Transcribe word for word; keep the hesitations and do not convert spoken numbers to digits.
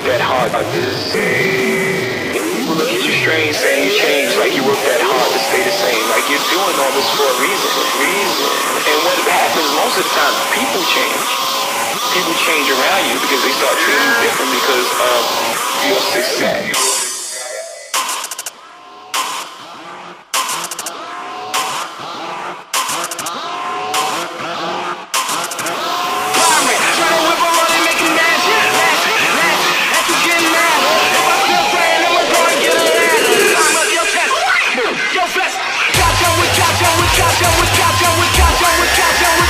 that hard to say. People look at you strange, saying you change, like you work that hard to stay the same, like you're doing all this for a reason. Reason. And what happens most of the time, people change. People change around you because they start treating you different because of your success. Gotcha, we gotcha, we gotcha, we gotcha, we gotcha, we gotcha, we